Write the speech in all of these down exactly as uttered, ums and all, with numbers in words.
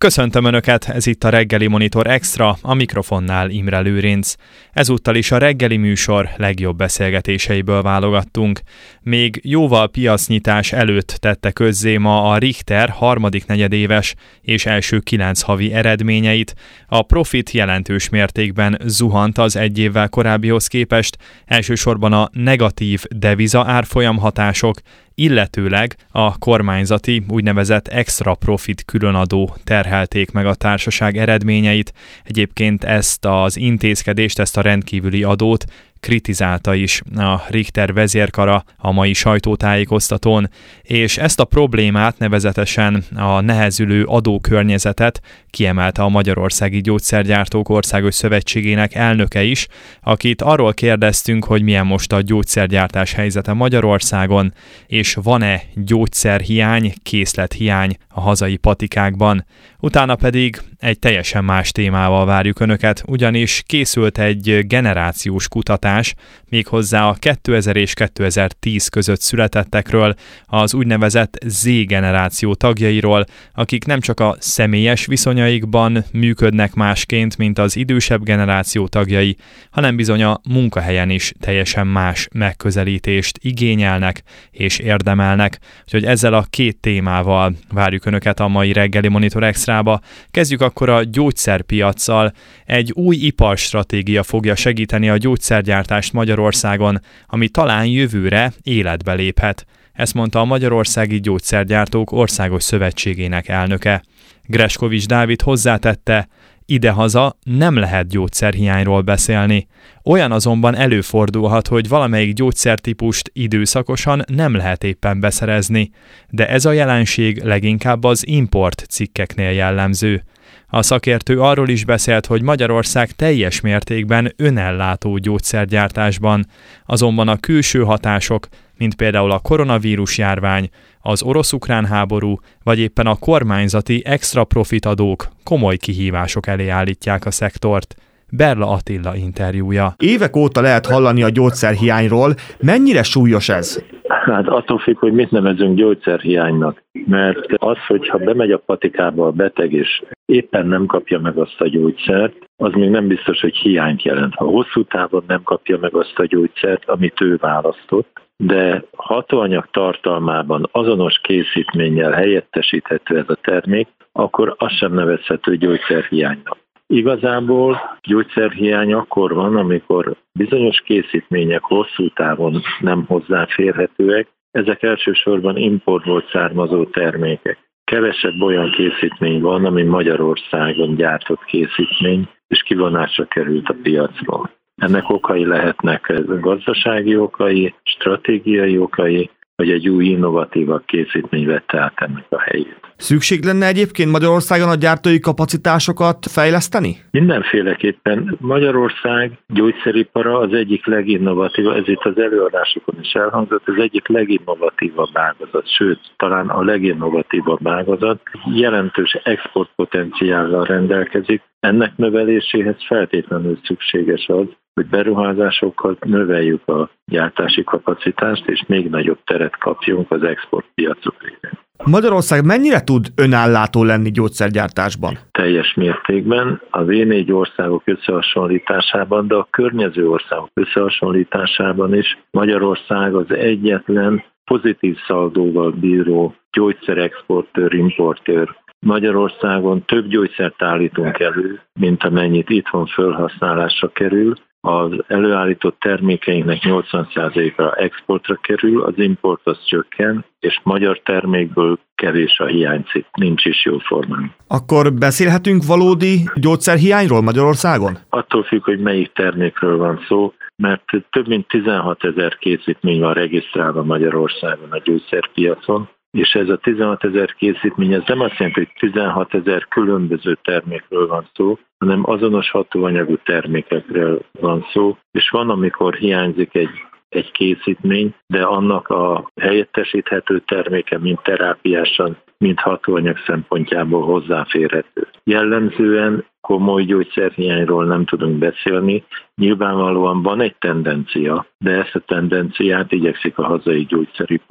Köszöntöm Önöket, ez itt a Reggeli Monitor Extra, a mikrofonnál Imre Lőrinc. Ezúttal is a reggeli műsor legjobb beszélgetéseiből válogattunk. Még jóval piacnyitás előtt tette közzé ma a Richter harmadik negyedéves és első kilenc havi eredményeit. A profit jelentős mértékben zuhant az egy évvel korábbihoz képest, elsősorban a negatív deviza árfolyam hatások, illetőleg a kormányzati úgynevezett extra profit különadó terhelték meg a társaság eredményeit. Egyébként ezt az intézkedést, ezt a rendkívüli adót kritizálta is a Richter vezérkara a mai sajtótájékoztatón, és ezt a problémát, nevezetesen a nehezülő adókörnyezetet kiemelte a Magyarországi Gyógyszergyártók Országos Szövetségének elnöke is, akit arról kérdeztünk, hogy milyen most a gyógyszergyártás helyzete Magyarországon, és van-e gyógyszerhiány, készlethiány a hazai patikákban. Utána pedig egy teljesen más témával várjuk Önöket, ugyanis készült egy generációs kutatás, méghozzá a kétezer és kétezer-tíz között születettekről, az úgynevezett Z-generáció tagjairól, akik nem csak a személyes viszonyaikban működnek másként, mint az idősebb generáció tagjai, hanem bizony a munkahelyen is teljesen más megközelítést igényelnek és érdemelnek. Úgyhogy ezzel a két témával várjuk Önöket a mai Reggeli Monitor Extrába. Kezdjük akkor a gyógyszerpiaccal. Egy új iparstratégia fogja segíteni a gyógyszergyártást Magyarországon, ami talán jövőre életbe léphet. Ezt mondta a Magyarországi Gyógyszergyártók Országos Szövetségének elnöke. Greskovics Dávid hozzátette, idehaza nem lehet gyógyszerhiányról beszélni. Olyan azonban előfordulhat, hogy valamelyik gyógyszertípust időszakosan nem lehet éppen beszerezni, de ez a jelenség leginkább az import cikkeknél jellemző. A szakértő arról is beszélt, hogy Magyarország teljes mértékben önellátó gyógyszergyártásban, azonban a külső hatások, mint például a koronavírus járvány, az orosz-ukrán háború, vagy éppen a kormányzati extra profit adók komoly kihívások elé állítják a szektort. Berla Attila interjúja. Évek óta lehet hallani a gyógyszerhiányról. Mennyire súlyos ez? Hát attól függ, hogy mit nevezünk gyógyszerhiánynak. Mert az, hogyha bemegy a patikába a beteg és éppen nem kapja meg azt a gyógyszert, az még nem biztos, hogy hiányt jelent. Ha hosszú távon nem kapja meg azt a gyógyszert, amit ő választott, de hatóanyag tartalmában azonos készítménnyel helyettesíthető ez a termék, akkor az sem nevezhető gyógyszerhiánynak. Igazából gyógyszerhiány akkor van, amikor bizonyos készítmények hosszú távon nem hozzáférhetőek, ezek elsősorban importból származó termékek. Kevesebb olyan készítmény van, ami Magyarországon gyártott készítmény, és kivonásra került a piacról. Ennek okai lehetnek gazdasági okai, stratégiai okai, vagy egy új innovatívabb készítmény vette át ennek a helyét. Szükség lenne egyébként Magyarországon a gyártói kapacitásokat fejleszteni? Mindenféleképpen Magyarország gyógyszeripara az egyik leginnovatívabb, ez itt az előadásokon is elhangzott, az egyik leginnovatívabb ágazat, sőt, talán a leginnovatívabb ágazat, jelentős exportpotenciállal rendelkezik. Ennek növeléséhez feltétlenül szükséges az, hogy beruházásokkal növeljük a gyártási kapacitást, és még nagyobb teret kapjunk az exportpiacok révén. Magyarország mennyire tud önállátó lenni gyógyszergyártásban? Teljes mértékben a vé négy országok összehasonlításában, de a környező országok összehasonlításában is Magyarország az egyetlen pozitív szaldóval bíró gyógyszerexportőr, importőr. Magyarországon több gyógyszert állítunk elő, mint amennyit itthon felhasználásra kerül. Az előállított termékeinknek nyolcvan százaléka exportra kerül, az import az csökken, és magyar termékből kevés a hiánycikk, nincs is jó formán. Akkor beszélhetünk valódi gyógyszerhiányról Magyarországon? Attól függ, hogy melyik termékről van szó, mert több mint tizenhatezer készítmény van regisztrálva Magyarországon a gyógyszerpiacon, és ez a tizenhatezer készítmény, ez nem azt jelenti, hogy tizenhatezer különböző termékről van szó, hanem azonos hatóanyagú termékekről van szó, és van, amikor hiányzik egy, egy készítmény, de annak a helyettesíthető terméke mind terápiásan, mind hatóanyag szempontjából hozzáférhető. Jellemzően komoly gyógyszerhiányról nem tudunk beszélni. Nyilvánvalóan van egy tendencia, de ezt a tendenciát igyekszik a hazai gyógyszeripar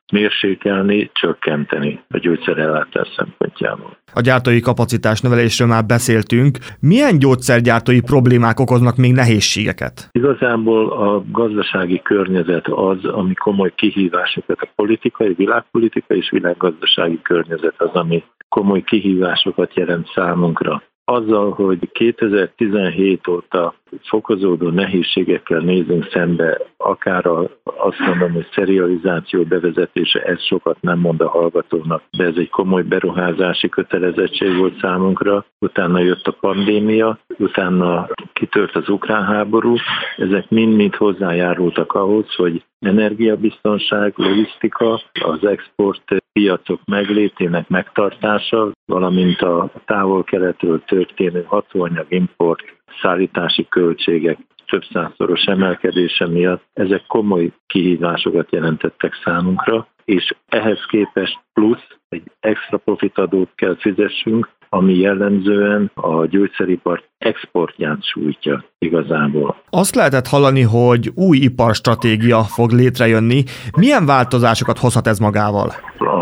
mérsékelni, csökkenteni a gyógyszerellátás szempontjából. A gyártói kapacitás növelésről már beszéltünk. Milyen gyógyszergyártói problémák okoznak még nehézségeket? Igazából a gazdasági környezet az, ami komoly kihívásokat, a politikai, világpolitikai és világgazdasági környezet az, ami komoly kihívásokat jelent számunkra. Azzal, hogy kétezer-tizenhét óta fokozódó nehézségekkel nézünk szembe, akár a, azt mondom, hogy szerializáció bevezetése, ez sokat nem mond a hallgatónak, de ez egy komoly beruházási kötelezettség volt számunkra. Utána jött a pandémia, utána kitört az ukrán háború, ezek mind-mind hozzájárultak ahhoz, hogy energiabiztonság, logisztika, az export piacok meglétének megtartása, valamint a távol-keletről történő hatóanyag import, szállítási költségek több százszoros emelkedése miatt ezek komoly kihívásokat jelentettek számunkra, és ehhez képest plusz egy extra profitadót kell fizessünk, ami jellemzően a gyógyszeripar exportját sújtja igazából. Azt lehetett hallani, hogy új iparstratégia fog létrejönni. Milyen változásokat hozhat ez magával?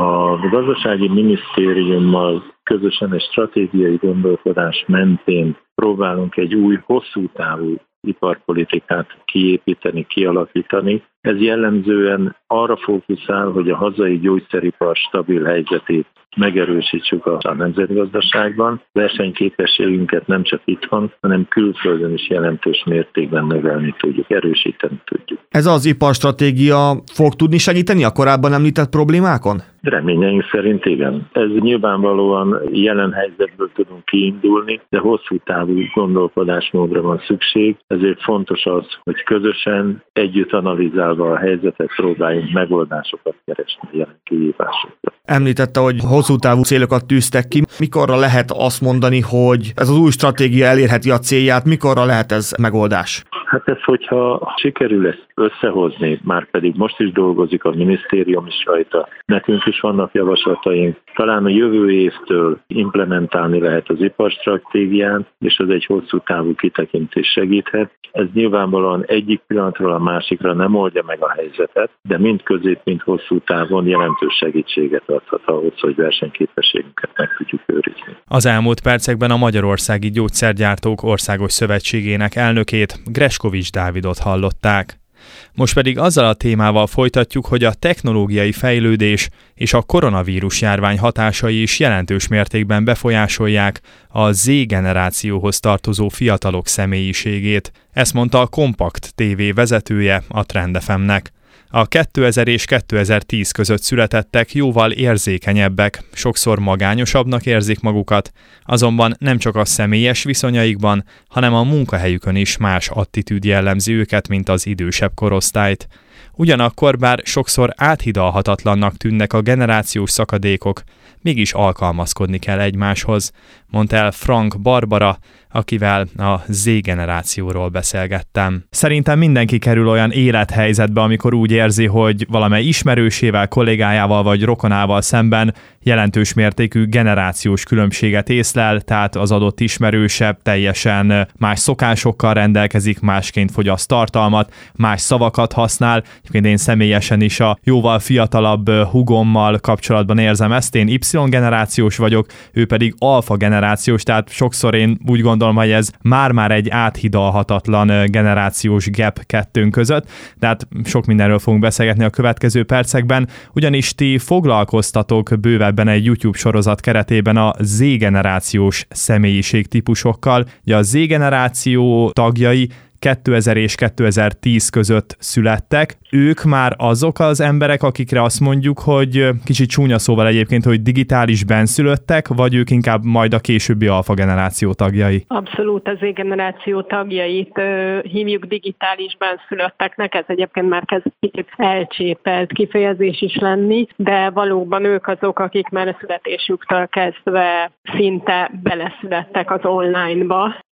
A gazdasági minisztériummal közösen egy stratégiai gondolkodás mentén próbálunk egy új, hosszú távú iparpolitikát kiépíteni, kialakítani. Ez jellemzően arra fókuszál, hogy a hazai gyógyszeripar stabil helyzetét megerősítsük a nemzetgazdaságban. Versenyképességünket nem csak itthon, hanem külföldön is jelentős mértékben növelni tudjuk, erősíteni tudjuk. Ez az iparstratégia fog tudni segíteni a korábban említett problémákon? Reményeink szerint igen. Ez nyilvánvalóan jelen helyzetből tudunk kiindulni, de hosszú távú gondolkodásmódra van szükség, ezért fontos az, hogy közösen, együtt analizálva a helyzetet próbáljunk megoldásokat keresni jelen kihívásokra. Említette, hogy hosszú távú célokat tűztek ki. Mikorra lehet azt mondani, hogy ez az új stratégia elérheti a célját, mikorra lehet ez megoldás? Hát ez, hogyha sikerül ezt összehozni, már pedig most is dolgozik a minisztérium is rajta, nekünk is vannak javaslataink, talán a jövő évtől implementálni lehet az iparstratégián, és az egy hosszú távú kitekintés segíthet. Ez nyilvánvalóan egyik pillanatról a másikra nem oldja meg a helyzetet, de mind közép, mind hosszú távon jelentős segítséget adhat ahhoz, hogy versenyképességünket meg tudjuk őrizni. Az elmúlt percekben a Magyarországi Gyógyszergyártók Országos Szövetségének elnökét, Greskovics Dávidot hallották. Most pedig azzal a témával folytatjuk, hogy a technológiai fejlődés és a koronavírus járvány hatásai is jelentős mértékben befolyásolják a Z-generációhoz tartozó fiatalok személyiségét. Ezt mondta a Kompakt té vé vezetője a Trend ef em-nek. A kétezer és kétezer-tíz között születettek jóval érzékenyebbek, sokszor magányosabbnak érzik magukat, azonban nem csak a személyes viszonyaikban, hanem a munkahelyükön is más attitűd jellemzi őket, mint az idősebb korosztályt. Ugyanakkor, bár sokszor áthidalhatatlannak tűnnek a generációs szakadékok, mégis alkalmazkodni kell egymáshoz, mondta el Frank Barbara, akivel a Z-generációról beszélgettem. Szerintem mindenki kerül olyan élethelyzetbe, amikor úgy érzi, hogy valamely ismerősével, kollégájával vagy rokonával szemben jelentős mértékű generációs különbséget észlel, tehát az adott ismerősebb teljesen más szokásokkal rendelkezik, másként fogyaszt tartalmat, más szavakat használ. Egyébként én személyesen is a jóval fiatalabb húgommal kapcsolatban érzem ezt, én Y-generációs vagyok, ő pedig alfa generációs, tehát sokszor én úgy gondolom, hogy ez már-már egy áthidalhatatlan generációs gap kettőnk között, tehát sok mindenről fogunk beszélgetni a következő percekben, ugyanis ti foglalkoztatok bővebben egy YouTube sorozat keretében a Z-generációs személyiségtípusokkal. Ugye a Z-generáció tagjai kétezer és kétezer-tíz között születtek. Ők már azok az emberek, akikre azt mondjuk, hogy kicsit csúnya szóval egyébként, hogy digitális benszülöttek, vagy ők inkább majd a későbbi alfa generáció tagjai? Abszolút az Z-generáció tagjait ö, hívjuk digitális benszülötteknek, ez egyébként már kezd kicsit elcsépelt kifejezés is lenni, de valóban ők azok, akik már a születésüktől kezdve szinte beleszülettek az online-ba.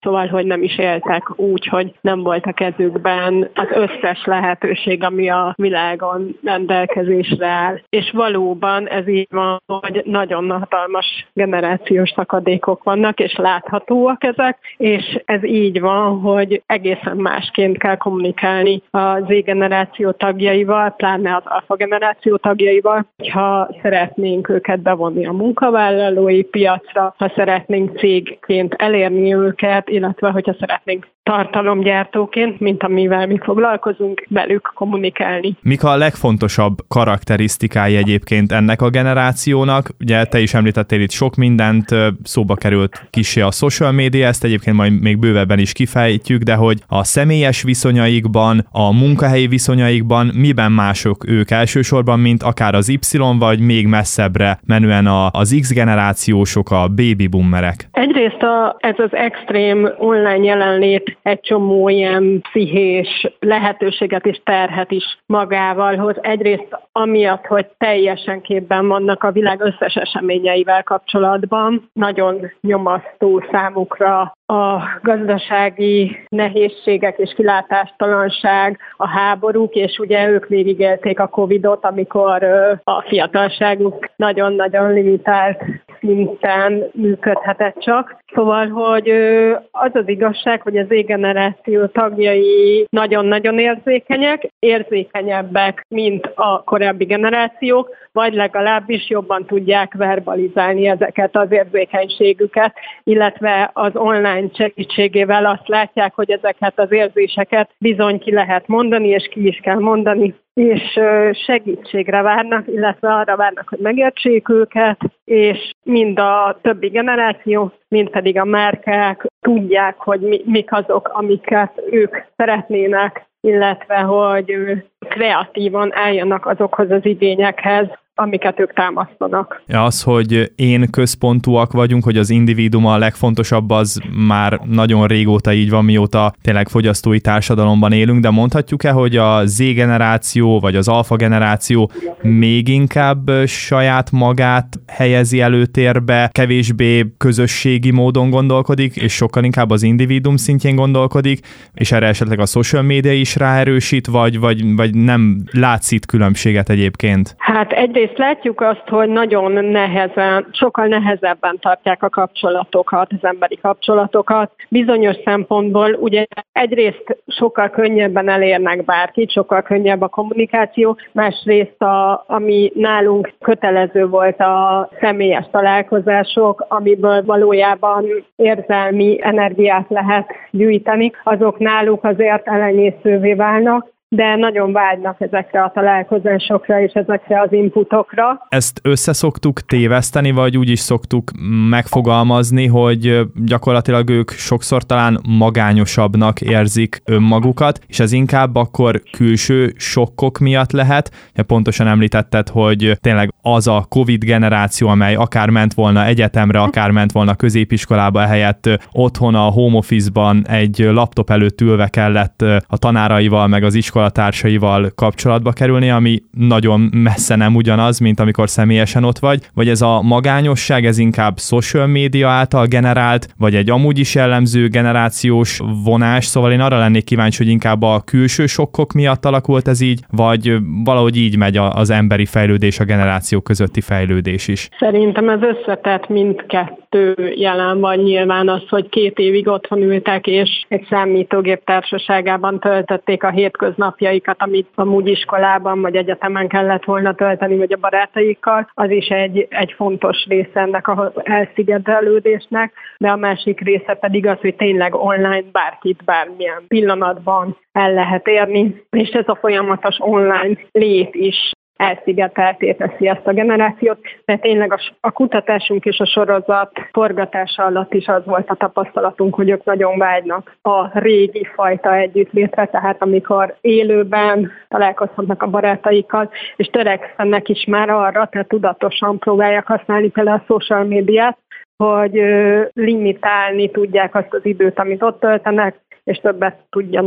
Szóval, hogy nem is éltek úgy, hogy nem volt a kezükben az összes lehetőség, ami a világon rendelkezésre áll. És valóban ez így van, hogy nagyon hatalmas generációs szakadékok vannak, és láthatóak ezek, és ez így van, hogy egészen másként kell kommunikálni a Z-generáció tagjaival, pláne az alfa generáció tagjaival, ha szeretnénk őket bevonni a munkavállalói piacra, ha szeretnénk cégként elérni őket, illetve hogyha szeretnénk tartalomgyártóként, mint amivel mi foglalkozunk, velük kommunikálni. Mik a legfontosabb karakterisztikái egyébként ennek a generációnak? Ugye te is említettél itt sok mindent, szóba került kissé a social media, ezt egyébként majd még bővebben is kifejtjük, de hogy a személyes viszonyaikban, a munkahelyi viszonyaikban miben mások ők elsősorban, mint akár az Y, vagy még messzebbre menően az X generációsok, a baby boomerek? Egyrészt a, ez az extrém online jelenlét egy csomó ilyen pszichés lehetőséget és terhet is magával hoz. Egyrészt amiatt, hogy teljesen képben vannak a világ összes eseményeivel kapcsolatban, nagyon nyomasztó számukra a gazdasági nehézségek és kilátástalanság, a háborúk, és ugye ők végigélték a Covidot, amikor a fiatalságuk nagyon-nagyon limitált szinten működhetett csak. Szóval, hogy az az igazság, hogy az Z-generáció tagjai nagyon-nagyon érzékenyek, érzékenyebbek, mint a korábbi generációk, vagy legalábbis jobban tudják verbalizálni ezeket az érzékenységüket, illetve az online segítségével azt látják, hogy ezeket az érzéseket bizony ki lehet mondani, és ki is kell mondani, és segítségre várnak, illetve arra várnak, hogy megértsék őket, és mind a többi generáció, mind pedig a márkák tudják, hogy mi, mik azok, amiket ők szeretnének, illetve hogy kreatívan álljanak azokhoz az igényekhez, amiket ők támasztanak. Az, hogy én központúak vagyunk, hogy az individuum a legfontosabb, az már nagyon régóta így van, mióta tényleg fogyasztói társadalomban élünk, de mondhatjuk-e, hogy a Z-generáció vagy az alfa generáció még inkább saját magát helyezi előtérbe, kevésbé közösségi módon gondolkodik, és sokkal inkább az individuum szintjén gondolkodik, és erre esetleg a social media is ráerősít, vagy, vagy, vagy nem látsz itt különbséget egyébként? Hát egyrészt látjuk azt, hogy nagyon nehezen, sokkal nehezebben tartják a kapcsolatokat, az emberi kapcsolatokat. Bizonyos szempontból ugye egyrészt sokkal könnyebben elérnek bárkit, sokkal könnyebb a kommunikáció, másrészt a, ami nálunk kötelező volt a személyes találkozások, amiből valójában érzelmi energiát lehet gyűjteni, azok náluk azért elenyészővé válnak, de nagyon vágynak ezekre a találkozásokra és ezekre az inputokra. Ezt összeszoktuk téveszteni, vagy úgy is szoktuk megfogalmazni, hogy gyakorlatilag ők sokszor talán magányosabbnak érzik önmagukat, és ez inkább akkor külső sokkok miatt lehet. Pontosan említetted, hogy tényleg az a Covid generáció, amely akár ment volna egyetemre, akár ment volna középiskolába, ehelyett otthon a home office-ban egy laptop előtt ülve kellett a tanáraival, meg az iskola társaival kapcsolatba kerülni, ami nagyon messze nem ugyanaz, mint amikor személyesen ott vagy, vagy ez a magányosság, ez inkább social media által generált, vagy egy amúgy is jellemző generációs vonás, szóval én arra lennék kíváncsi, hogy inkább a külső sokkok miatt alakult ez így, vagy valahogy így megy az emberi fejlődés, a generációk közötti fejlődés is. Szerintem ez összetett mindkettő jelen van. Nyilván az, hogy két évig otthon ültek, és egy számítógép társaságában töltötték a hétköznapjaikat, amit amúgy iskolában vagy egyetemen kellett volna tölteni, vagy a barátaikkal, az is egy, egy fontos része ennek az elszigetelődésnek, de a másik része pedig az, hogy tényleg online bárkit bármilyen pillanatban el lehet érni, és ez a folyamatos online lét is elszigetelté teszi ezt a generációt, de tényleg a, a kutatásunk és a sorozat forgatása alatt is az volt a tapasztalatunk, hogy ők nagyon vágynak a régi fajta együttlétre, tehát amikor élőben találkozhatnak a barátaikkal, és törekszenek is már arra, tehát tudatosan próbálják használni például a social médiát, hogy limitálni tudják azt az időt, amit ott töltenek, és többet tudjanak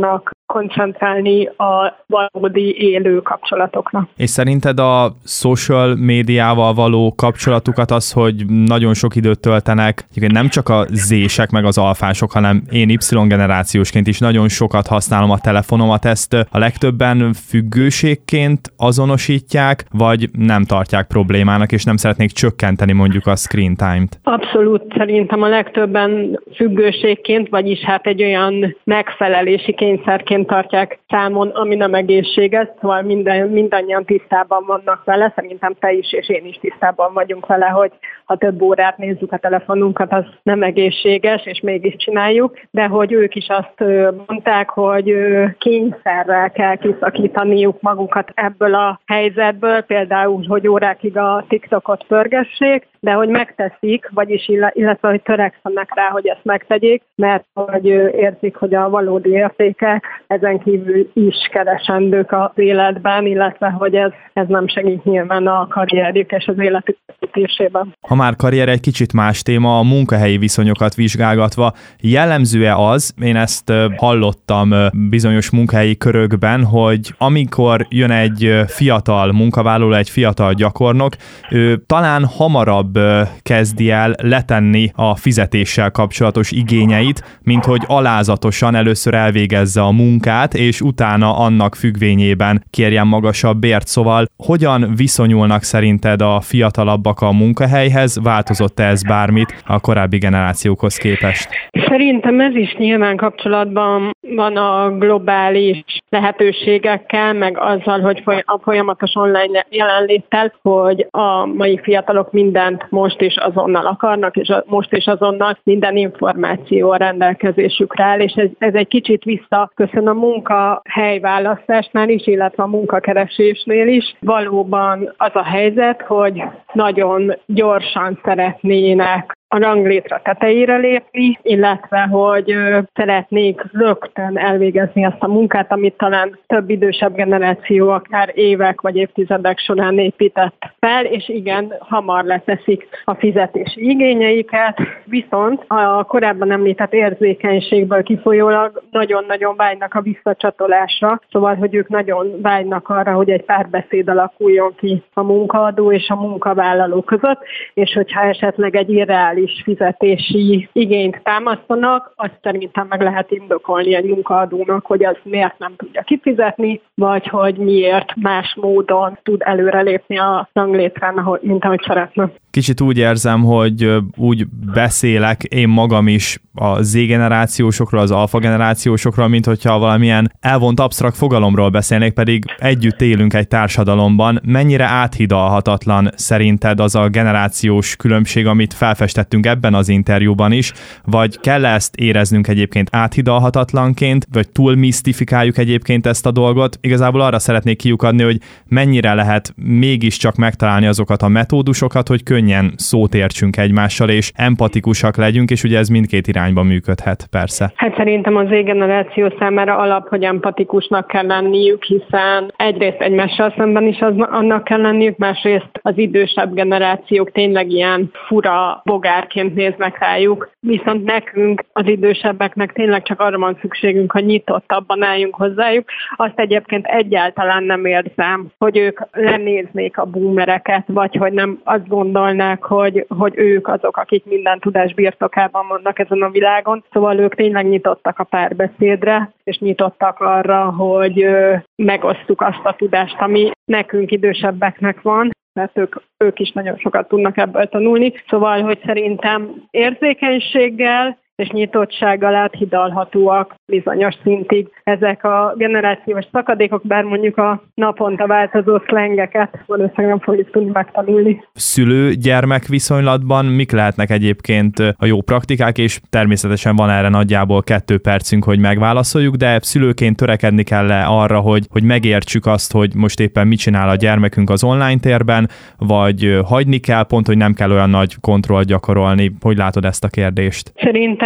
koncentrálni a valódi élő kapcsolatokra. És szerinted a social médiával való kapcsolatukat az, hogy nagyon sok időt töltenek, nem csak a zések meg az alfások, hanem én Y-generációsként is nagyon sokat használom a telefonomat, ezt a legtöbben függőségként azonosítják, vagy nem tartják problémának, és nem szeretnék csökkenteni mondjuk a screen time-t? Abszolút, szerintem a legtöbben függőségként, vagyis hát egy olyan megfelelési kényszerként tartják számon, ami nem egészséges, szóval minden, mindannyian tisztában vannak vele, szerintem te is és én is tisztában vagyunk vele, hogy ha több órát nézzük a telefonunkat, az nem egészséges, és mégis csináljuk, de hogy ők is azt mondták, hogy kényszerrel kell kiszakítaniuk magukat ebből a helyzetből, például, hogy órákig a TikTokot pörgessék, de hogy megteszik, vagyis illetve, hogy törekszenek rá, hogy ezt megtegyék, mert hogy érzik, hogy a valódi értékek ezen kívül is keresendők az életben, illetve, hogy ez, ez nem segít nyilván a karrierjük és az életük építésében. Ha már karrier, egy kicsit más téma, a munkahelyi viszonyokat vizsgálgatva, jellemző-e az, én ezt hallottam bizonyos munkahelyi körökben, hogy amikor jön egy fiatal munkavállaló, egy fiatal gyakornok, ő talán hamarabb kezdi el letenni a fizetéssel kapcsolatos igényeit, mint hogy alázatosan először elvégezze a munkát, és utána annak függvényében kérjen magasabb bért. Szóval hogyan viszonyulnak szerinted a fiatalabbak a munkahelyhez? Változott-e ez bármit a korábbi generációkhoz képest? Szerintem ez is nyilván kapcsolatban van a globális lehetőségekkel, meg azzal, hogy a folyamatos online jelenléttel, hogy a mai fiatalok mindent most is azonnal akarnak, és most is azonnal minden információ a rendelkezésükre áll, és ez, ez egy kicsit visszaköszön a munkahelyválasztásnál is, illetve a munkakeresésnél is. Valóban az a helyzet, hogy nagyon gyorsan szeretnének a ranglétre tetejére lépni, illetve hogy szeretnék rögtön elvégezni azt a munkát, amit talán több idősebb generáció akár évek vagy évtizedek során épített fel, és igen, hamar leteszik a fizetési igényeiket, viszont a korábban említett érzékenységből kifolyólag nagyon-nagyon vágynak a visszacsatolásra, szóval, hogy ők nagyon vágynak arra, hogy egy párbeszéd alakuljon ki a munkaadó és a munkavállaló között, és hogyha esetleg egy irreális fizetési igényt támasztanak, azt szerintem meg lehet indokolni egy munkaadónak, hogy az miért nem tudja kifizetni, vagy hogy miért más módon tud előrelépni a ranglétrán, mint ahogy szeretne. Kicsit úgy érzem, hogy úgy beszélek én magam is a Z-generációsokról, az alfa-generációsokról, mint hogyha valamilyen elvont absztrakt fogalomról beszélnék, pedig együtt élünk egy társadalomban. Mennyire áthidalhatatlan szerinted az a generációs különbség, amit felfestettünk ebben az interjúban is, vagy kell ezt éreznünk egyébként áthidalhatatlanként, vagy túl misztifikáljuk egyébként ezt a dolgot? Igazából arra szeretnék kiukadni, hogy mennyire lehet mégiscsak megtalálni azokat a metódusokat, hogy könnyen szót értsünk egymással, és empatikusak legyünk, és ugye ez mindkét irányba működhet, persze. Hát szerintem az Z-generáció számára alap, hogy empatikusnak kell lenniük, hiszen egyrészt egymással szemben is az, annak kell lenniük, másrészt az idősebb generációk tényleg ilyen fura bogárként néznek rájuk, viszont nekünk, az idősebbeknek tényleg csak arra van szükségünk, hogy nyitottabban álljunk hozzájuk. Azt egyébként egyáltalán nem érzem, hogy ők lenéznék a boomereket, vagy hogy nem azt gondolnák, hogy, hogy ők azok, akik minden tudás birtokában vannak ezen a világon. Szóval ők tényleg nyitottak a párbeszédre, és nyitottak arra, hogy megosztjuk azt a tudást, ami nekünk idősebbeknek van, mert ők, ők is nagyon sokat tudnak ebből tanulni. Szóval, hogy szerintem érzékenységgel és nyitottsággal áthidalhatóak bizonyos szintig ezek a generációs szakadékok, bár mondjuk a naponta változó szlengeket valószínűleg nem fogjuk tudni megtanulni. Szülő-gyermek viszonylatban mik lehetnek egyébként a jó praktikák, és természetesen van erre nagyjából kettő percünk, hogy megválaszoljuk, de szülőként törekedni kell arra, hogy, hogy megértsük azt, hogy most éppen mit csinál a gyermekünk az online térben, vagy hagyni kell, pont, hogy nem kell olyan nagy kontrollt gyakorolni. Hogy látod ezt a kérdést? Szerintem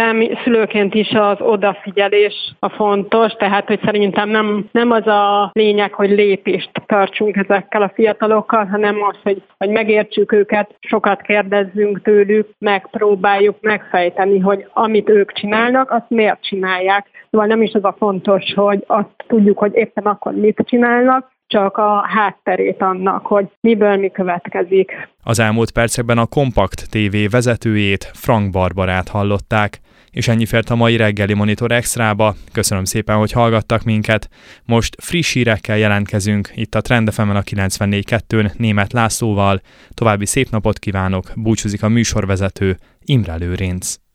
Szerintem szülőként is az odafigyelés a fontos, tehát hogy szerintem nem, nem az a lényeg, hogy lépést tartsunk ezekkel a fiatalokkal, hanem az, hogy, hogy megértsük őket, sokat kérdezzünk tőlük, megpróbáljuk megfejteni, hogy amit ők csinálnak, azt miért csinálják. Szóval nem is az a fontos, hogy azt tudjuk, hogy éppen akkor mit csinálnak, csak a hátterét annak, hogy miből mi következik. Az elmúlt percekben a Kompakt té vé vezetőjét, Frank Barbarát hallották. És ennyi fért a mai reggeli Monitor Extrába. Köszönöm szépen, hogy hallgattak minket. Most friss hírekkel jelentkezünk itt a Trend ef emen a kilencvennégy kettőn Németh Lászlóval. További szép napot kívánok, búcsúzik a műsorvezető, Imre Lőrinc.